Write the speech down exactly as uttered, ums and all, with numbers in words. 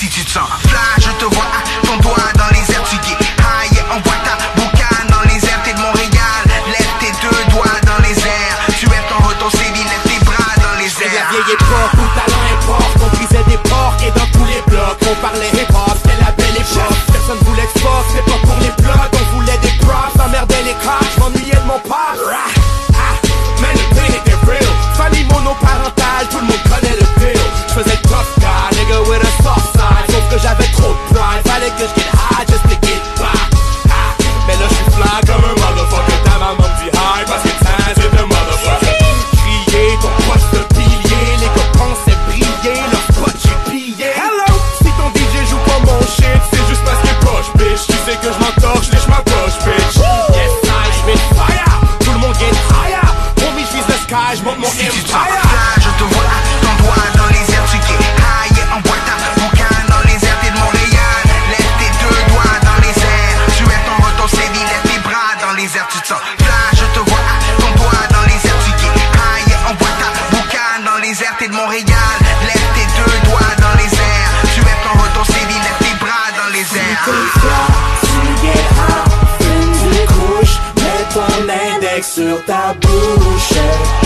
si tu te sens fly, je te vois, ton doigt dans les airs, tu guides high, envoie ta boucane dans les airs, t'es de Montréal, lève tes deux doigts dans les airs, tu es ton retour séville, lève tes bras dans les airs. La vieille époque où talent importe, on brisait des porcs et dans tous les blocs, on parlait hip-hop, c'était la belle époque. Personne voulait de Fox, c'est pas pour les blogs, on voulait des props, emmerdait les cops, je m'ennuyais de mon pop. Ah, man, le pain était real, famille monoparentale, tout le monde connaît le deal. Je faisais le tough guy, nigga with a soft side, sauf que j'avais trop de pride, fallait que je get high just to get back. Ah, mais là j'suis fly comme un motherfucker, ta maman me dit high parce que time c'est the motherfucker. Crier ton poste de pilier, les gars pensaient briller, leur spot j'ai pillé. Hello, si ton D J joue pas mon shit, c'est juste parce qu'il est poche, bitch. Tu sais que je m'entorche, lèche ma poche, bitch. Yes, I spit fire, tout le monde get higher. Homie, j'vise le sky, j'monte mon Si tu te sens empire. fly, je te vois, ton doigt dans les airs, tu guides high, envoie ta boucane dans les airs, t'es de Montréal, lève tes deux doigts dans les airs, tu es ton retour séville, lève tes bras dans les airs, tu te sens fly, je te vois, ton doigt dans les airs, tu guides high, envoie ta boucane dans les airs, t'es de Montréal, lève tes deux doigts dans les airs, tu es ton retour séville, lève tes bras dans les airs. Tu get high, une couche, mets ton index sur ta bouche.